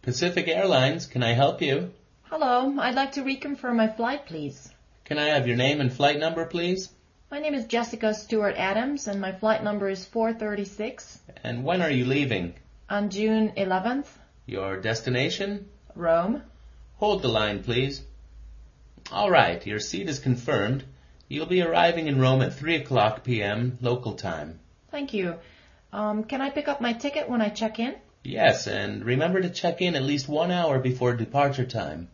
Pacific Airlines, can I help you? Hello, I'd like to reconfirm my flight, please. Can I have your name and flight number, please? My name is Jessica Stewart Adams, and my flight number is 436. And when are you leaving? On June 11th. Your destination? Rome. Hold the line, please. All right, your seat is confirmed. You'll be arriving in Rome at 3 o'clock p.m. local time. Thank you. Can I pick up my ticket when I check in? Yes, and remember to check in at least 1 hour before departure time.